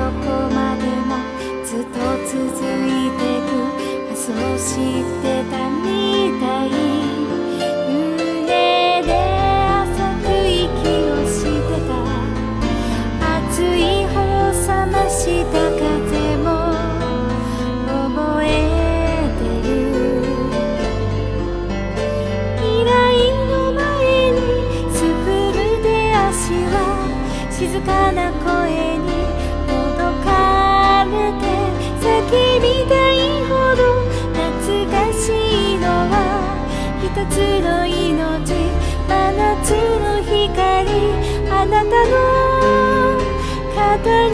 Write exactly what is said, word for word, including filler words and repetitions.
こまでもずっと続いてく明日を知ってたみたい。胸で浅く息をしてた熱い方冷ました風も覚えてる。未来の前にスプルで足は静かな声に届かれて叫びたいほど懐かしいのは一つの命、真夏の光、あなたの語り